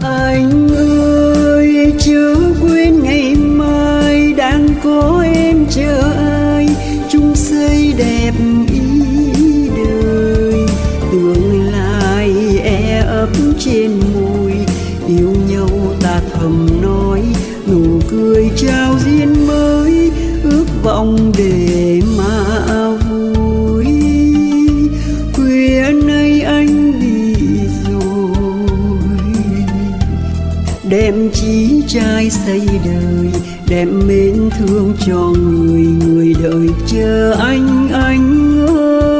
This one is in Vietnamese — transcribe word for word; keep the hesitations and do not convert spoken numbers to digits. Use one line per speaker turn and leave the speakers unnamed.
Anh ơi chớ quên ngày mai đang có em chờ ai, chung xây đẹp ý đời. Tương lai e ấp trên môi, yêu nhau ta thầm nói, nụ cười trao duyên mới, ước vọng để mà vui. Khuya nay anh đi rồi, đem chí trai xây đời, đem mến thương cho người, người đợi chờ anh anh ơi.